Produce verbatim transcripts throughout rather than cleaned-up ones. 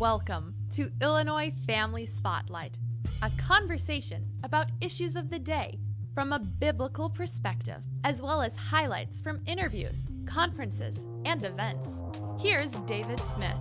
Welcome to Illinois Family Spotlight, a conversation about issues of the day from a biblical perspective, as well as highlights from interviews, conferences, and events. Here's David Smith.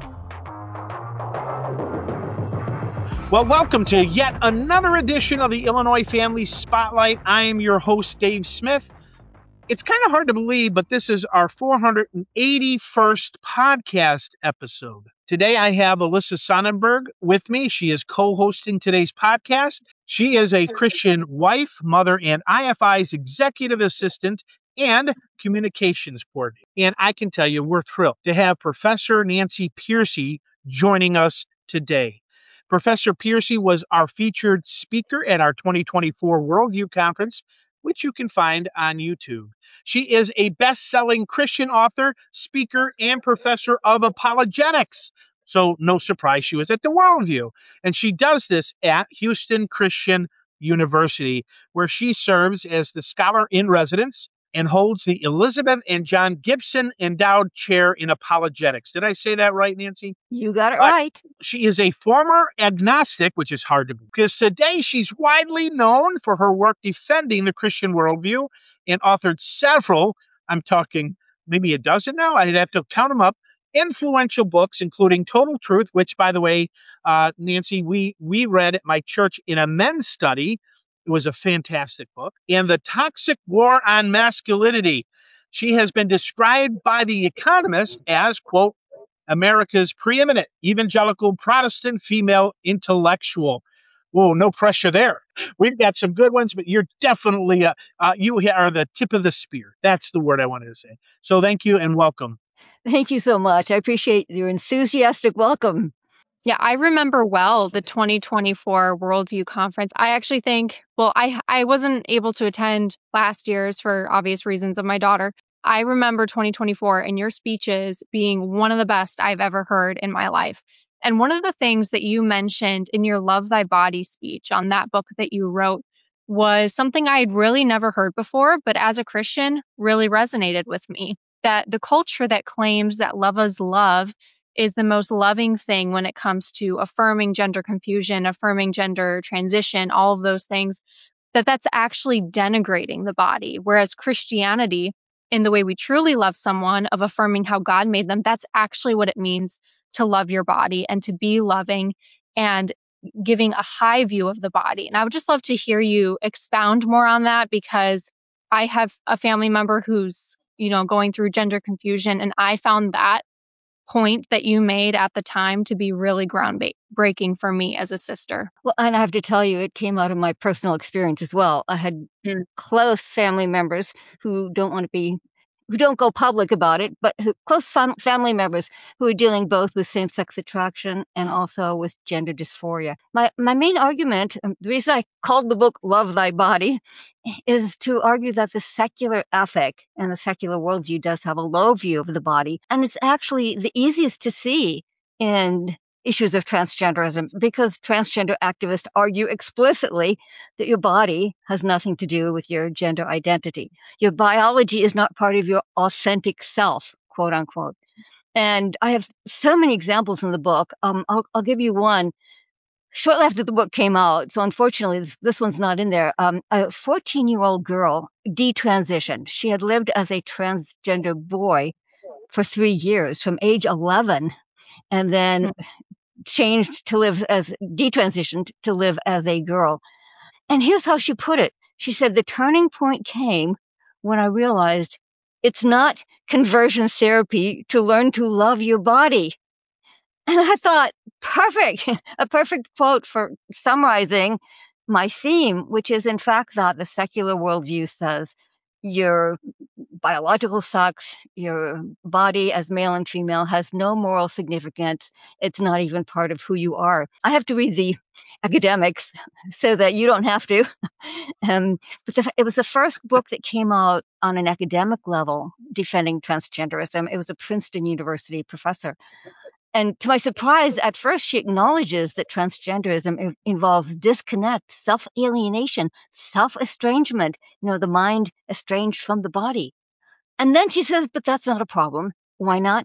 Well, welcome to yet another edition of the Illinois Family Spotlight. I am your host, Dave Smith. It's kind of hard to believe, but this is our four hundred eighty-first podcast episode. Today, I have Alyssa Sonnenberg with me. She is co-hosting today's podcast. She is a Christian wife, mother, and I F I's executive assistant and communications coordinator. And I can tell you, we're thrilled to have Professor Nancy Pearcey joining us today. Professor Pearcey was our featured speaker at our twenty twenty-four Worldview Conference, which you can find on YouTube. She is a best-selling Christian author, speaker, and professor of apologetics. So no surprise she was at the Worldview. And she does this at Houston Christian University, where she serves as the scholar in residence and holds the Elizabeth and John Gibson Endowed Chair in Apologetics. Did I say that right, Nancy? You got it But right. she is a former agnostic, which is hard to believe, because today she's widely known for her work defending the Christian worldview and authored several, I'm talking maybe a dozen now, I'd have to count them up, influential books, including Total Truth, which, by the way, uh, Nancy, we, we read at my church in a men's study. It was a fantastic book. And The Toxic War on Masculinity. She has been described by The Economist as, quote, America's preeminent evangelical Protestant female intellectual. Whoa, no pressure there. We've got some good ones, but you're definitely, uh, uh, you are the tip of the spear. That's the word I wanted to say. So thank you and welcome. Thank you so much. I appreciate your enthusiastic welcome. Yeah, I remember well the twenty twenty-four Worldview Conference. I actually think, well, I I wasn't able to attend last year's for obvious reasons of my daughter. I remember twenty twenty-four and your speeches being one of the best I've ever heard in my life. And one of the things that you mentioned in your Love Thy Body speech on that book that you wrote was something I had really never heard before, but as a Christian, really resonated with me. That the culture that claims that love is love is the most loving thing when it comes to affirming gender confusion, affirming gender transition, all of those things, that that's actually denigrating the body. Whereas Christianity, in the way we truly love someone, of affirming how God made them, that's actually what it means to love your body and to be loving and giving a high view of the body. And I would just love to hear you expound more on that, because I have a family member who's, you know, going through gender confusion, and I found that point that you made at the time to be really groundbreaking for me as a sister. Well, and I have to tell you, it came out of my personal experience as well. I had mm. close family members who don't want to be, who don't go public about it, but who, close fam- family members who are dealing both with same-sex attraction and also with gender dysphoria. My my main argument, um, the reason I called the book Love Thy Body, is to argue that the secular ethic and the secular worldview does have a low view of the body. And it's actually the easiest to see in issues of transgenderism, because transgender activists argue explicitly that your body has nothing to do with your gender identity. Your biology is not part of your authentic self, quote unquote. And I have so many examples in the book. Um, I'll, I'll give you one. Shortly after the book came out, so unfortunately this one's not in there, um, a fourteen-year-old girl detransitioned. She had lived as a transgender boy for three years, from age eleven, and then mm-hmm. changed to live as, detransitioned to live as a girl. And here's how she put it. She said, the turning point came when I realized it's not conversion therapy to learn to love your body. And I thought, perfect, a perfect quote for summarizing my theme, which is in fact that the secular worldview says your biological sex, your body as male and female has no moral significance. It's not even part of who you are. I have to read the academics so that you don't have to. um, but the, it was the first book that came out on an academic level defending transgenderism. It was a Princeton University professor. And to my surprise, at first she acknowledges that transgenderism in- involves disconnect, self-alienation, self-estrangement, you know, the mind estranged from the body. And then she says, but that's not a problem. Why not?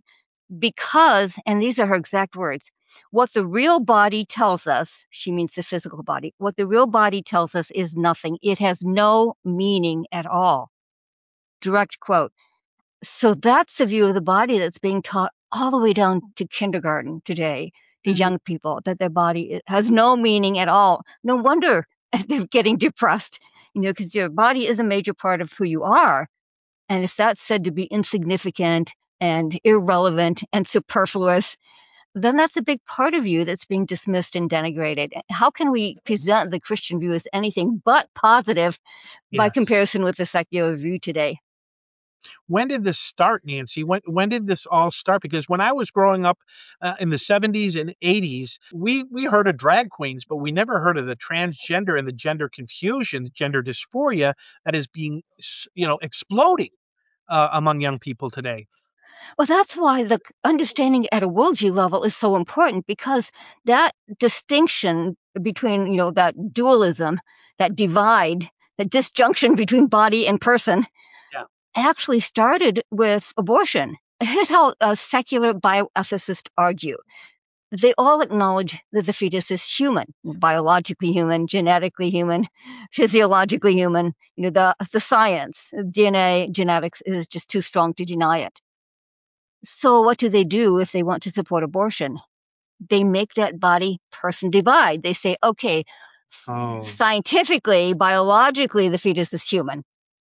because, and these are her exact words, what the real body tells us, she means the physical body, what the real body tells us is nothing. It has no meaning at all. Direct quote. So that's the view of the body that's being taught all the way down to kindergarten today, to mm-hmm. young people, that their body has no meaning at all. No wonder they're getting depressed, you know, because your body is a major part of who you are. And if that's said to be insignificant and irrelevant and superfluous, then that's a big part of you that's being dismissed and denigrated. How can we present the Christian view as anything but positive yes. by comparison with the secular view today? When did this start, Nancy? When when did this all start? Because when I was growing up uh, in the seventies and eighties, we, we heard of drag queens, but we never heard of the transgender and the gender confusion, the gender dysphoria that is being, you know, exploding uh, among young people today. Well, that's why the understanding at a worldview level is so important, because that distinction between, you know, that dualism, that divide, that disjunction between body and person, yeah. actually started with abortion. Here's how uh, secular bioethicists argue. They all acknowledge that the fetus is human, biologically human, genetically human, physiologically human. You know, the, the science, D N A, genetics is just too strong to deny it. So what do they do if they want to support abortion? They make that body person divide. They say, okay, oh. scientifically, biologically, the fetus is human.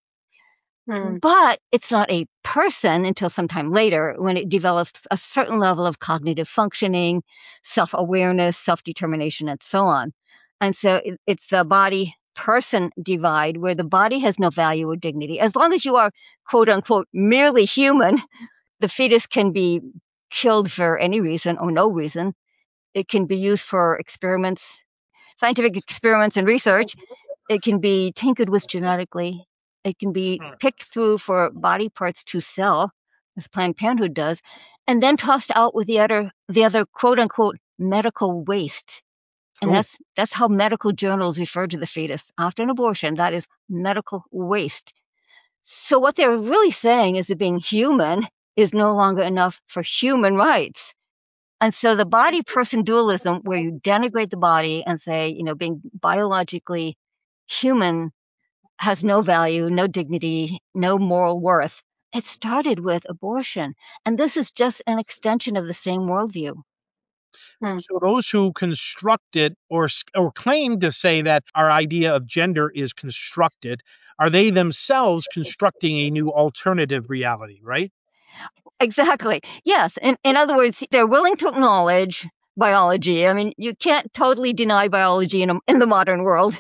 Hmm. But it's not a person until sometime later, when it develops a certain level of cognitive functioning, self-awareness, self-determination, and so on. And so it's the body person divide, where the body has no value or dignity. As long as you are, quote unquote, merely human, the fetus can be killed for any reason or no reason. It can be used for experiments, scientific experiments and research. It can be tinkered with genetically. It can be picked through for body parts to sell, as Planned Parenthood does, and then tossed out with the other, the other quote unquote medical waste. And Ooh. that's that's how medical journals refer to the fetus after an abortion. That is medical waste. So what they're really saying is that being human is no longer enough for human rights. And so the body person dualism, where you denigrate the body and say, you know, being biologically human has no value, no dignity, no moral worth. It started with abortion. And this is just an extension of the same worldview. Hmm. So those who constructed or, or claim to say that our idea of gender is constructed, are they themselves constructing a new alternative reality, right? Exactly. Yes. In, in other words, they're willing to acknowledge biology. I mean, you can't totally deny biology in, a, in the modern world.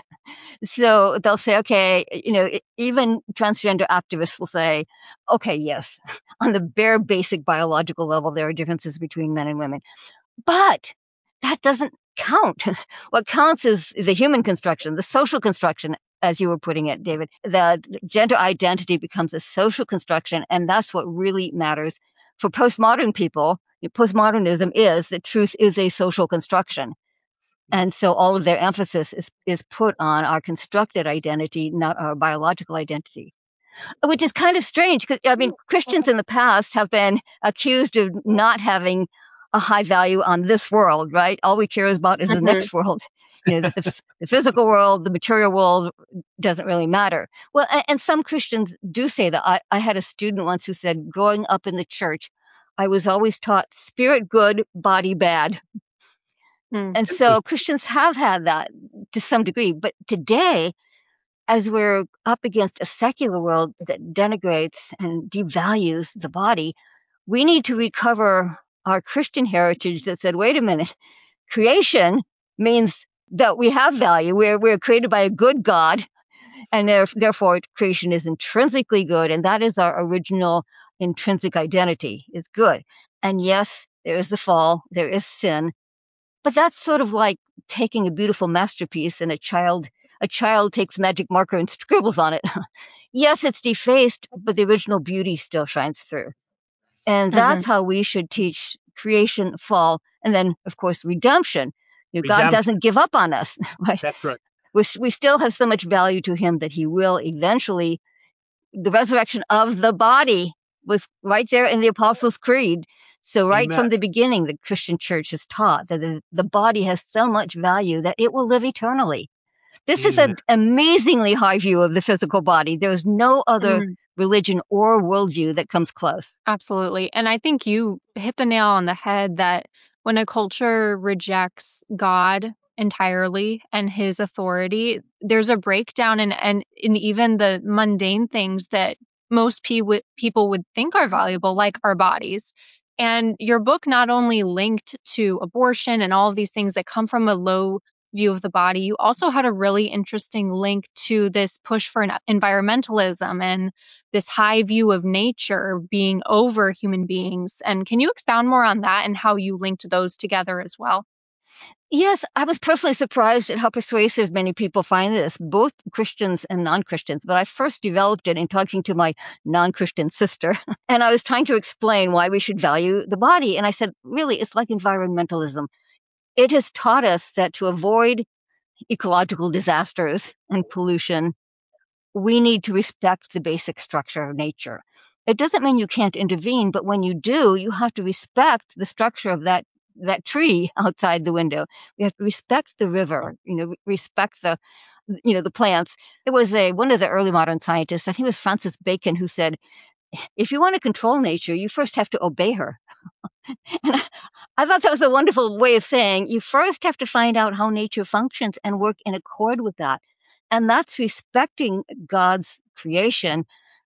So they'll say, okay, you know, even transgender activists will say, okay, yes, on the bare basic biological level, there are differences between men and women. But that doesn't count. What counts is the human construction, the social construction, as you were putting it, David. The gender identity becomes a social construction, and that's what really matters. For postmodern people, postmodernism is that truth is a social construction. And so all of their emphasis is, is put on our constructed identity, not our biological identity, which is kind of strange because, I mean, Christians in the past have been accused of not having a high value on this world, right? All we care about is the mm-hmm. next world. You know, the, the physical world, the material world doesn't really matter. Well, and, and some Christians do say that. I, I had a student once who said, growing up in the church, I was always taught spirit good, body bad. Mm. And so Christians have had that to some degree. But today, as we're up against a secular world that denigrates and devalues the body, we need to recover our Christian heritage that said, wait a minute, creation means that we have value. We're, we're created by a good God, and therefore creation is intrinsically good. And that is our original intrinsic identity, is good. And yes, there is the fall, there is sin. But that's sort of like taking a beautiful masterpiece and a child, a child takes magic marker and scribbles on it. Yes, it's defaced, but the original beauty still shines through. And that's mm-hmm. how we should teach creation, fall, and then, of course, redemption. You know, redemption. God doesn't give up on us. Right? That's right. We, we still have so much value to him that he will eventually, the resurrection of the body, was right there in the Apostles' Creed. So right Amen. from the beginning, the Christian church has taught that the, the body has so much value that it will live eternally. This Amen. is an amazingly high view of the physical body. There's no other Mm. religion or worldview that comes close. Absolutely. And I think you hit the nail on the head that when a culture rejects God entirely and his authority, there's a breakdown in, and in even the mundane things that most pe- w- people would think are valuable, like our bodies. And your book not only linked to abortion and all of these things that come from a low view of the body, you also had a really interesting link to this push for an environmentalism and this high view of nature being over human beings. And can you expound more on that and how you linked those together as well? Yes, I was personally surprised at how persuasive many people find this, both Christians and non-Christians. But I first developed it in talking to my non-Christian sister. And I was trying to explain why we should value the body. And I said, really, it's like environmentalism. It has taught us that to avoid ecological disasters and pollution, we need to respect the basic structure of nature. It doesn't mean you can't intervene, but when you do, you have to respect the structure of that that tree outside the window. We have to respect the river, you know, respect the, you know, the plants. There was a, one of the early modern scientists, I think it was Francis Bacon, who said, if you want to control nature, you first have to obey her. And I, I thought that was a wonderful way of saying you first have to find out how nature functions and work in accord with that. And that's respecting God's creation.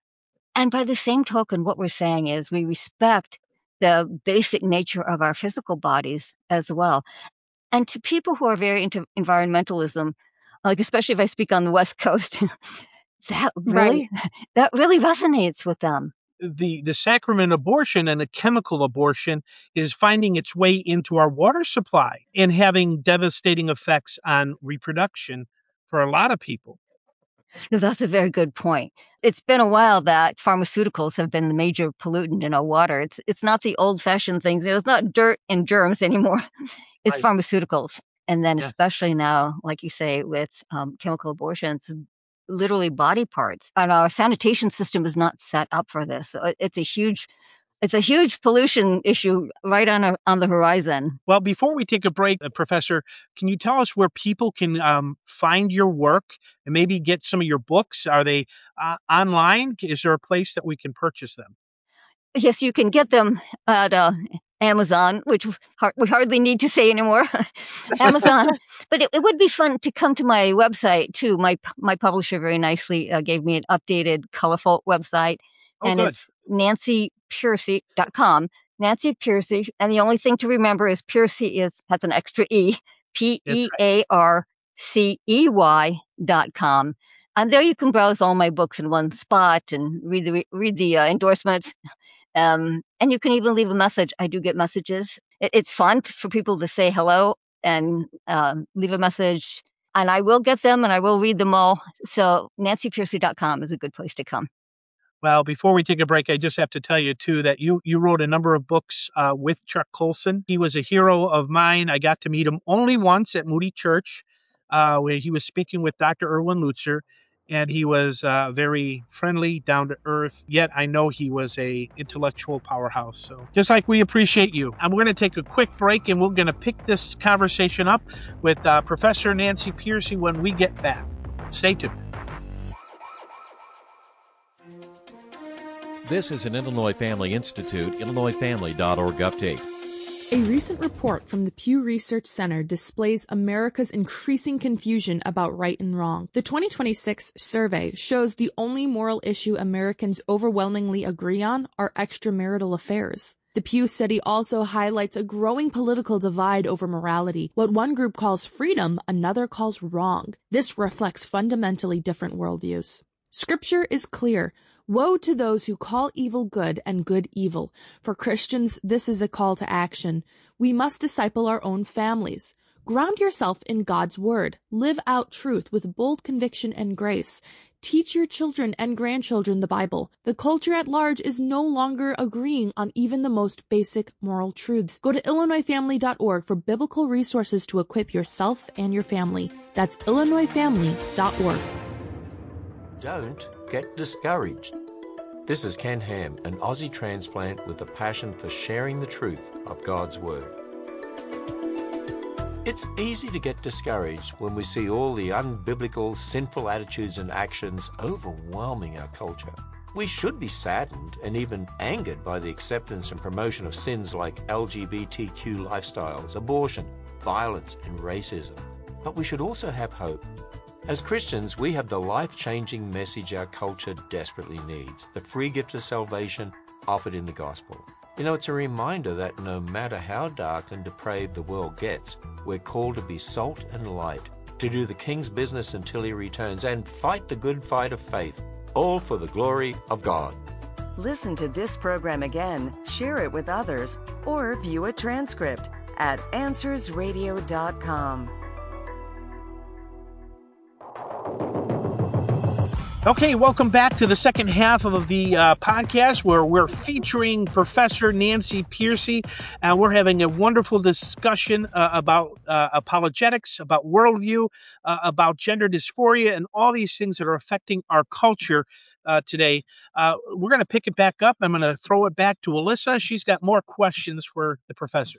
And by the same token, what we're saying is we respect the basic nature of our physical bodies as well. And to people who are very into environmentalism, like especially if I speak on the West Coast, that really, right. that really resonates with them. The, the sacrament abortion and a chemical abortion is finding its way into our water supply and having devastating effects on reproduction for a lot of people. No, that's a very good point. It's been a while that pharmaceuticals have been the major pollutant in our water. It's it's not the old-fashioned things. It's not dirt and germs anymore. It's right. Pharmaceuticals. And then yeah. especially now, like you say, with um, chemical abortions, literally body parts. And our sanitation system is not set up for this. It's a huge It's a huge pollution issue right on a, on the horizon. Well, before we take a break, uh, Professor, can you tell us where people can um, find your work and maybe get some of your books? Are they uh, online? Is there a place that we can purchase them? Yes, you can get them at uh, Amazon, which we hardly need to say anymore. Amazon. But it, it would be fun to come to my website, too. My, my publisher very nicely uh, gave me an updated, colorful website. Oh, and good. It's Nancy Pearcey dot com. Nancy Pearcey. And the only thing to remember is Pearcey is, has an extra E. P E A R C E Y dot com. And there you can browse all my books in one spot and read the, read the uh, endorsements. Um, and you can even leave a message. I do get messages. It, it's fun for people to say hello and um, leave a message. And I will get them and I will read them all. So Nancy Pearcey dot com is a good place to come. Well, before we take a break, I just have to tell you, too, that you, you wrote a number of books uh, with Chuck Colson. He was a hero of mine. I got to meet him only once at Moody Church, uh, where he was speaking with Doctor Erwin Lutzer, and he was uh, very friendly, down to earth, yet I know he was a intellectual powerhouse. So just like we appreciate you. I'm going to take a quick break, and we're going to pick this conversation up with uh, Professor Nancy Pearcey when we get back. Stay tuned. This is an Illinois Family Institute, illinois family dot org update. A recent report from the Pew Research Center displays America's increasing confusion about right and wrong. The twenty twenty-six survey shows the only moral issue Americans overwhelmingly agree on are extramarital affairs. The Pew study also highlights a growing political divide over morality. What one group calls freedom, another calls wrong. This reflects fundamentally different worldviews. Scripture is clear. Woe to those who call evil good and good evil. For Christians, this is a call to action. We must disciple our own families. Ground yourself in God's word. Live out truth with bold conviction and grace. Teach your children and grandchildren the Bible. The culture at large is no longer agreeing on even the most basic moral truths. Go to illinois family dot org for biblical resources to equip yourself and your family. That's illinois family dot org. Don't get discouraged. This is Ken Ham, an Aussie transplant with a passion for sharing the truth of God's Word. It's easy to get discouraged when we see all the unbiblical, sinful attitudes and actions overwhelming our culture. We should be saddened and even angered by the acceptance and promotion of sins like L G B T Q lifestyles, abortion, violence, and racism. But we should also have hope. As Christians, we have the life-changing message our culture desperately needs, the free gift of salvation offered in the gospel. You know, it's a reminder that no matter how dark and depraved the world gets, we're called to be salt and light, to do the King's business until he returns, and fight the good fight of faith, all for the glory of God. Listen to this program again, share it with others, or view a transcript at answers radio dot com. Okay, welcome back to the second half of the uh, podcast where we're featuring Professor Nancy Pearcey, and we're having a wonderful discussion uh, about uh, apologetics, about worldview, uh, about gender dysphoria, and all these things that are affecting our culture uh, today. Uh, we're going to pick it back up. I'm going to throw it back to Alyssa. She's got more questions for the professor.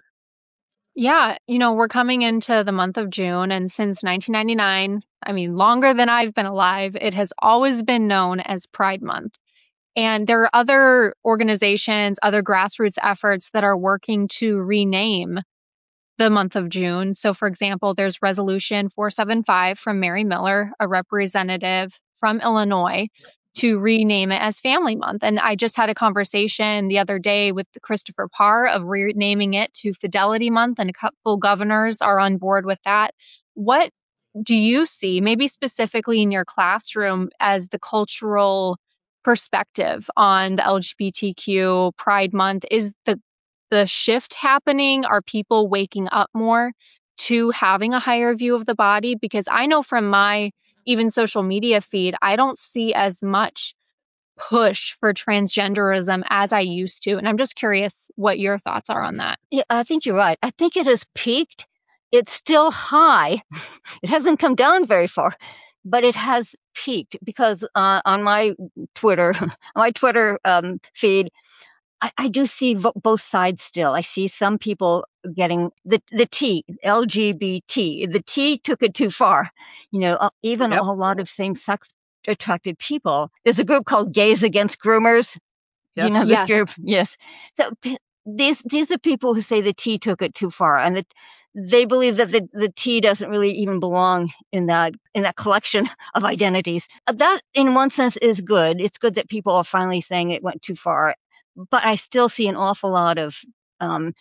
Yeah, you know, we're coming into the month of June, and since nineteen ninety-nine, I mean, longer than I've been alive, it has always been known as Pride Month. And there are other organizations, other grassroots efforts that are working to rename the month of June. So, for example, there's Resolution four seventy-five from Mary Miller, a representative from Illinois, to rename it as Family Month. And I just had a conversation the other day with Christopher Parr of renaming it to Fidelity Month, and a couple governors are on board with that. What do you see, maybe specifically in your classroom, as the cultural perspective on the L G B T Q Pride Month? Is the the shift happening? Are people waking up more to having a higher view of the body? Because I know from my even social media feed, I don't see as much push for transgenderism as I used to. And I'm just curious what your thoughts are on that. Yeah, I think you're right. I think it has peaked. It's still high. It hasn't come down very far, but it has peaked because uh, on my Twitter, my Twitter um, feed, I, I do see vo- both sides still. I see some people getting the the T, L G B T. The T took it too far. You know, uh, even Yep. a lot of same-sex attracted people. There's a group called Gays Against Groomers. Do you Yes. know this Yes. group? Yes. So p- these these are people who say the T took it too far, and that they believe that the, the T doesn't really even belong in that in that collection of identities. Uh, That, in one sense, is good. It's good that people are finally saying it went too far. But I still see an awful lot of um,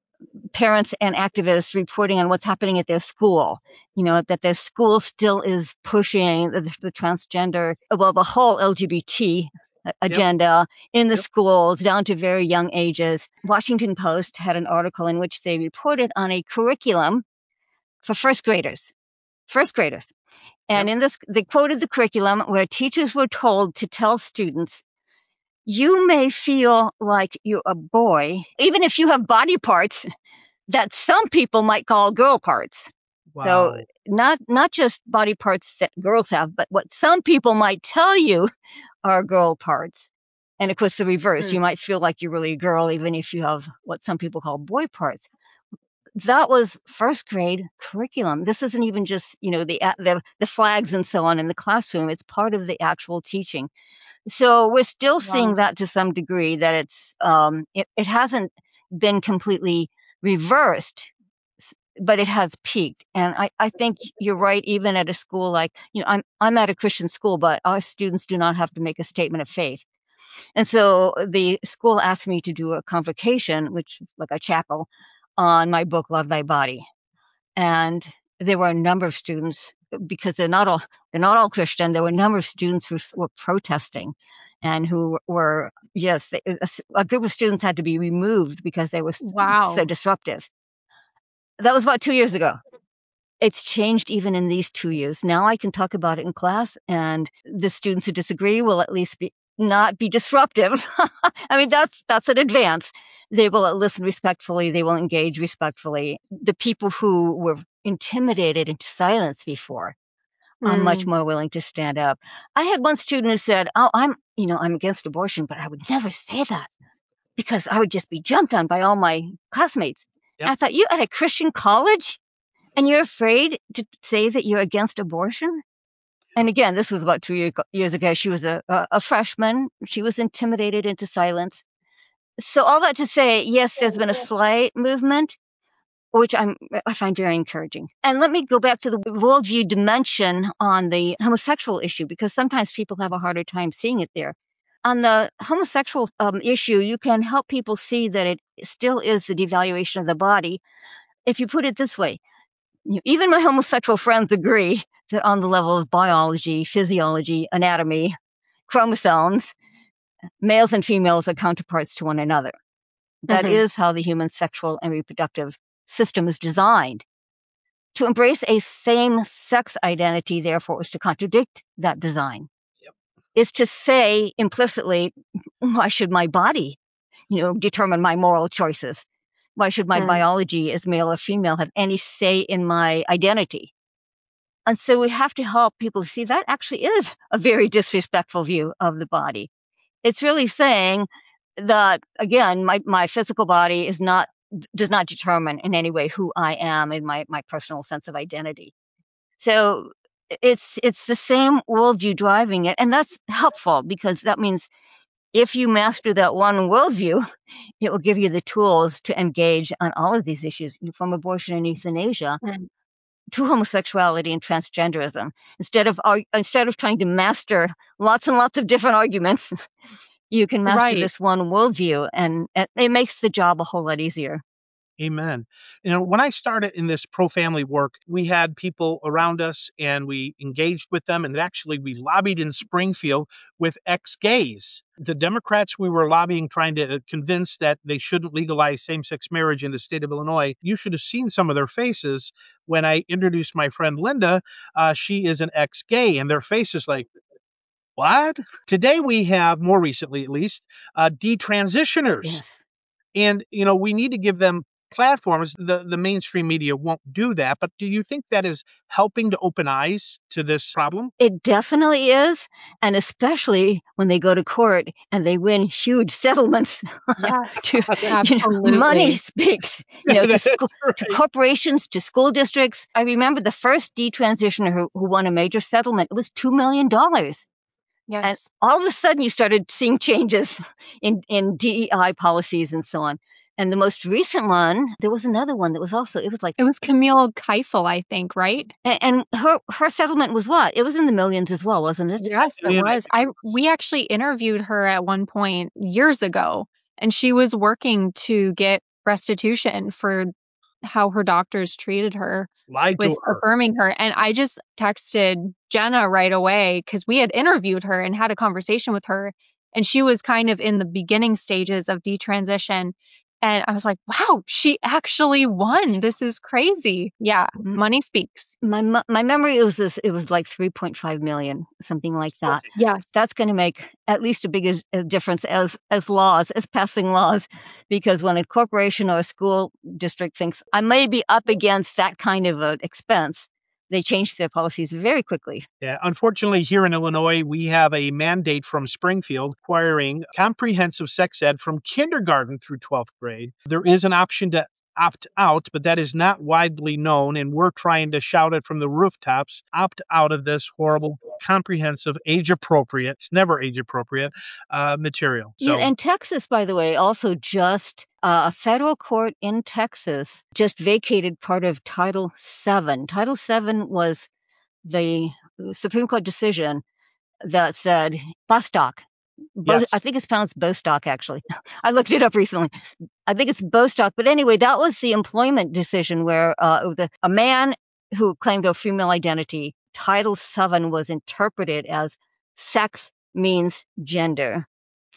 parents and activists reporting on what's happening at their school. You know, that their school still is pushing the, the transgender, well, the whole L G B T agenda in the Yep. schools down to very young ages. Washington Post had an article in which they reported on a curriculum for first graders. First graders. And in this, they quoted the curriculum where teachers were told to tell students, you may feel like you're a boy, even if you have body parts that some people might call girl parts. Wow. So not not just body parts that girls have, but what some people might tell you are girl parts. And of course, the reverse. Hmm. You might feel like you're really a girl, even if you have what some people call boy parts. That was first grade curriculum. This isn't even just, you know, the the the flags and so on in the classroom. It's part of the actual teaching. So we're still seeing Wow. that to some degree, that it's um it, it hasn't been completely reversed, s- but it has peaked. And I, I think you're right, even at a school like, you know, I'm I'm at a Christian school, but our students do not have to make a statement of faith. And so the school asked me to do a convocation, which is like a chapel, on my book, Love Thy Body. And there were a number of students, because they're not all they're not all Christian. There were a number of students who s- were protesting, and who were yes, they- a, s- a group of students had to be removed because they were s- Wow. so disruptive. That was about two years ago. It's changed even in these two years. Now I can talk about it in class, and the students who disagree will at least be not be disruptive. I mean, that's that's an advance. They will listen respectfully. They will engage respectfully. The people who were intimidated into silence before I'm much Mm. more willing to stand up. I had one student who said, oh, I'm, you know, I'm against abortion, but I would never say that because I would just be jumped on by all my classmates. Yep. And I thought, you at a Christian college and you're afraid to say that you're against abortion? And again, this was about two year, years ago. She was a, a, a freshman. She was intimidated into silence. So all that to say, yes, there's been a slight movement, which I'm, I find very encouraging. And let me go back to the worldview dimension on the homosexual issue, because sometimes people have a harder time seeing it there. On the homosexual um, issue, you can help people see that it still is the devaluation of the body. If you put it this way, you know, even my homosexual friends agree that on the level of biology, physiology, anatomy, chromosomes, males and females are counterparts to one another. That Mhm. is how the human sexual and reproductive system is designed. To embrace a same-sex identity, therefore, is to contradict that design. Yep. Is to say implicitly, why should my body, you know, determine my moral choices? Why should my Mm. biology as male or female have any say in my identity? And so we have to help people see that actually is a very disrespectful view of the body. It's really saying that, again, my, my physical body is not, does not determine in any way who I am in my, my personal sense of identity. So it's, it's the same worldview driving it. And that's helpful because that means if you master that one worldview, it will give you the tools to engage on all of these issues, from abortion and euthanasia Mm. to homosexuality and transgenderism. Instead of ar- instead of trying to master lots and lots of different arguments, you can master Right. this one worldview, and it, it makes the job a whole lot easier. Amen. You know, when I started in this pro-family work, we had people around us and we engaged with them. And actually, we lobbied in Springfield with ex-gays. The Democrats we were lobbying, trying to convince that they shouldn't legalize same-sex marriage in the state of Illinois. You should have seen some of their faces when I introduced my friend Linda. Uh, she is an ex-gay, and their faces like, what? Today we have, more recently at least, uh, detransitioners. Yes. And, you know, we need to give them platforms. The, the mainstream media won't do that. But do you think that is helping to open eyes to this problem? It definitely is. And especially when they go to court and they win huge settlements. Yes, to, you know, absolutely. money speaks, you know, to, That's school, to right. corporations, to school districts. I remember the first detransitioner who, who won a major settlement. It was two million dollars. And Yes. all of a sudden you started seeing changes in, in D E I policies and so on. And the most recent one, there was another one that was also, it was like, It was Camille Keifel, I think, right? and, and her, her settlement was what? It was in the millions as well, wasn't it? Yes, it Yeah. was. I we actually interviewed her at one point years ago, and she was working to get restitution for how her doctors treated her Lied with to her. affirming her. And I just texted Jenna right away because we had interviewed her and had a conversation with her, and she was kind of in the beginning stages of detransition. And I was like, wow, she actually won. This is crazy. Yeah, Mm. money speaks. My mo- my memory, it was this, it was like three point five million, something like that. Yes. That's going to make at least a big as, a difference as as laws, as passing laws, because when a corporation or a school district thinks I may be up against that kind of an expense, they change their policies very quickly. Yeah, unfortunately, here in Illinois, we have a mandate from Springfield requiring comprehensive sex ed from kindergarten through twelfth grade. There is an option to opt out, but that is not widely known, and we're trying to shout it from the rooftops, opt out of this horrible, comprehensive, age-appropriate, it's never age-appropriate, uh, material. You know, So, and Texas, by the way, also just uh, a federal court in Texas just vacated part of Title seven. Title seven was the Supreme Court decision that said Bostock. Bo- yes. I think it's pronounced Bostock, actually. I looked it up recently. I think it's Bostock. But anyway, that was the employment decision where uh, the, a man who claimed a female identity, Title seven was interpreted as sex means gender,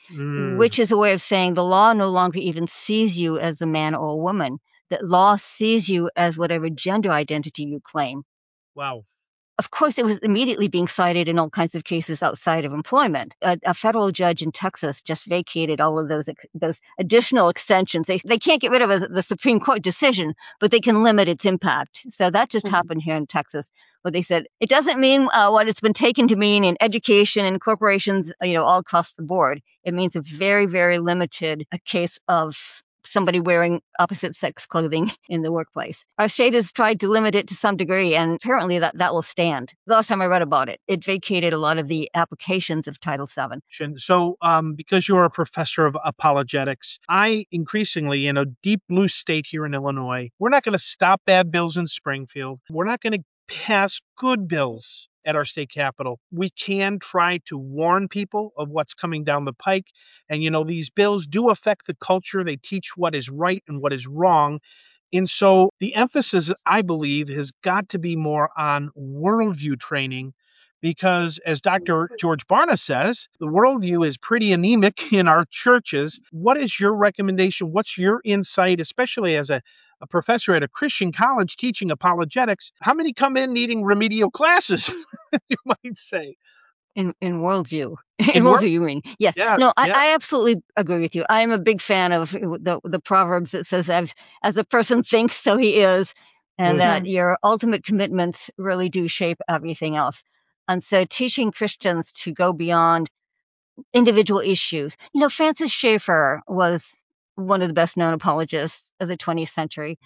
Mm, which is a way of saying the law no longer even sees you as a man or a woman. The law sees you as whatever gender identity you claim. wow. of course, it was immediately being cited in all kinds of cases outside of employment. A, a federal judge in Texas just vacated all of those those additional extensions. They they can't get rid of a, the Supreme Court decision, but they can limit its impact. So that just mm-hmm. happened here in Texas, where they said it doesn't mean uh, what it's been taken to mean in education and corporations, you know, all across the board. It means a very, very limited a case of somebody wearing opposite sex clothing in the workplace. Our state has tried to limit it to some degree, and apparently that, that will stand. The last time I read about it, it vacated a lot of the applications of Title seven. So um, because you're a professor of apologetics, I increasingly, in a deep blue state here in Illinois, we're not going to stop bad bills in Springfield. We're not going to pass good bills at our state capitol. We can try to warn people of what's coming down the pike. And, you know, these bills do affect the culture. They teach what is right and what is wrong. And so the emphasis, I believe, has got to be more on worldview training, because as Doctor George Barna says, the worldview is pretty anemic in our churches. What is your recommendation? What's your insight, especially as a a professor at a Christian college teaching apologetics? How many come in needing remedial classes, you might say? In in worldview. In, in worldview, you mean? Yeah. yeah no, I, yeah. I absolutely agree with you. I am a big fan of the the Proverbs that says, as, as a person thinks, so he is, and mm-hmm. that your ultimate commitments really do shape everything else. And so teaching Christians to go beyond individual issues. You know, Francis Schaeffer was one of the best known apologists of the twentieth century.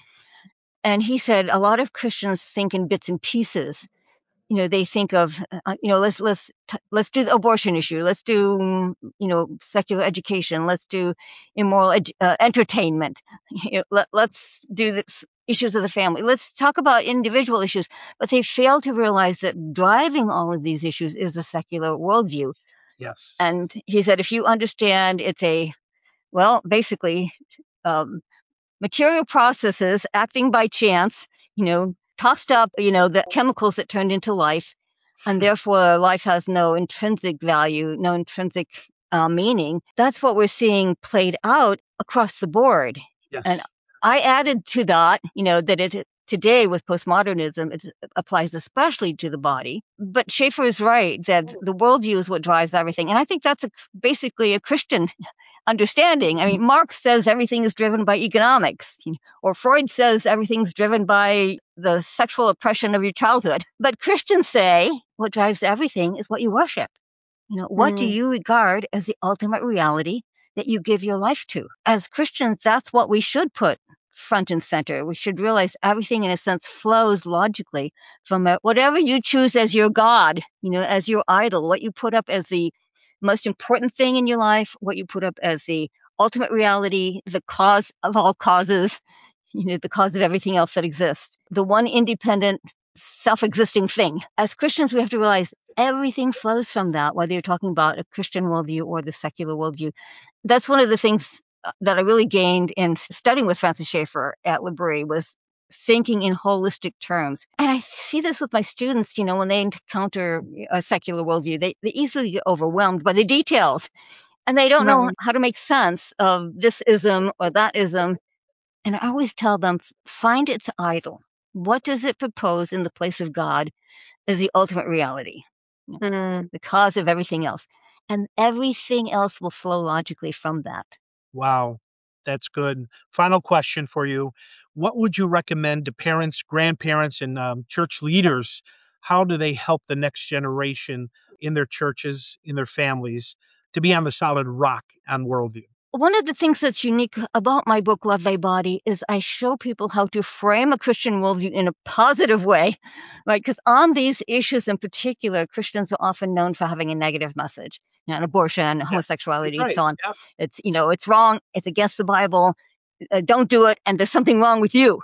And he said a lot of Christians think in bits and pieces. You know, they think of, uh, you know, let's, let's, t- let's do the abortion issue. Let's do, you know, secular education. Let's do immoral ed- uh, entertainment. You know, let, let's do the f- issues of the family. Let's talk about individual issues. But they fail to realize that driving all of these issues is a secular worldview. Yes. And he said, if you understand it's a, well, basically, um, material processes acting by chance, you know, tossed up, you know, the chemicals that turned into life, and therefore life has no intrinsic value, no intrinsic uh, meaning. That's what we're seeing played out across the board. Yes. And I added to that, you know, that it today with postmodernism, it applies especially to the body. But Schaeffer is right that the worldview is what drives everything. And I think that's a, basically a Christian understanding. I mean, Marx says everything is driven by economics, or Freud says everything's driven by the sexual oppression of your childhood. But Christians say what drives everything is what you worship. You know, what mm. do you regard as the ultimate reality that you give your life to? As Christians, that's what we should put front and center. We should realize everything, in a sense, flows logically from a, whatever you choose as your God, you know, as your idol, what you put up as the most important thing in your life, what you put up as the ultimate reality, the cause of all causes, you know, the cause of everything else that exists, the one independent, self-existing thing. As Christians, we have to realize everything flows from that, whether you're talking about a Christian worldview or the secular worldview. That's one of the things that I really gained in studying with Francis Schaeffer at L'Abri, was thinking in holistic terms. And I see this with my students, you know, when they encounter a secular worldview, they, they easily get overwhelmed by the details, and they don't know how to make sense of this ism or that ism. And I always tell them, find its idol. What does it propose in the place of God as the ultimate reality, mm. the cause of everything else? And everything else will flow logically from that. Wow, that's good. Final question for you. What would you recommend to parents, grandparents, and um, church leaders? How do they help the next generation in their churches, in their families, to be on the solid rock on worldview? One of the things that's unique about my book, Love Thy Body, is I show people how to frame a Christian worldview in a positive way, right? Because on these issues in particular, Christians are often known for having a negative message, you know, abortion, yeah, homosexuality, right, and so on. Yeah. It's, you know, it's wrong. It's against the Bible. Uh, don't do it. And there's something wrong with you.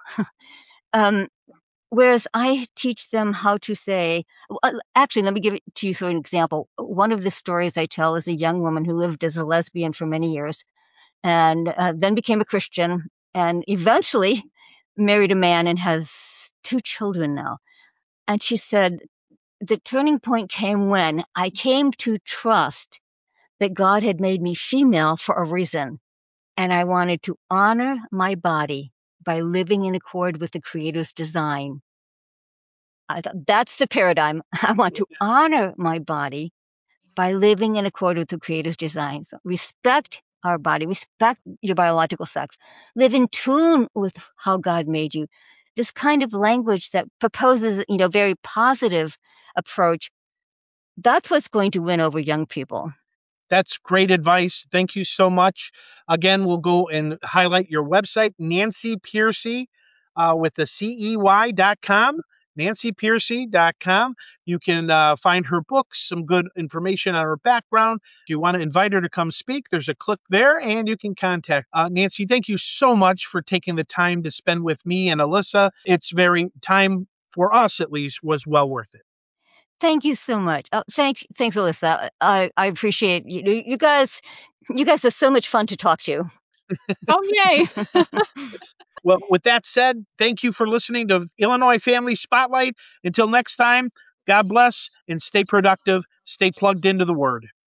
um, whereas I teach them how to say, well, actually, let me give it to you through an example. One of the stories I tell is a young woman who lived as a lesbian for many years, and uh, then became a Christian, and eventually married a man and has two children now. And she said, the turning point came when I came to trust that God had made me female for a reason, and I wanted to honor my body by living in accord with the Creator's design. I thought that's the paradigm. I want to honor my body by living in accord with the Creator's design. So respect our body, respect your biological sex, live in tune with how God made you. This kind of language that proposes, you know, very positive approach, that's what's going to win over young people. That's great advice. Thank you so much. Again, we'll go and highlight your website, Nancy Pearcey, uh, with the C E Y dot com, Nancy Pearcey dot com. You can uh, find her books, some good information on her background. If you want to invite her to come speak, there's a click there, and you can contact uh, Nancy. Thank you so much for taking the time to spend with me and Alyssa. It's very time for us, at least, was well worth it. Thank you so much. Oh, thanks, thanks, Alyssa. I, I appreciate you. You guys, you guys are so much fun to talk to. Oh, yay. Well, with that said, thank you for listening to Illinois Family Spotlight. Until next time, God bless and stay productive. Stay plugged into the Word.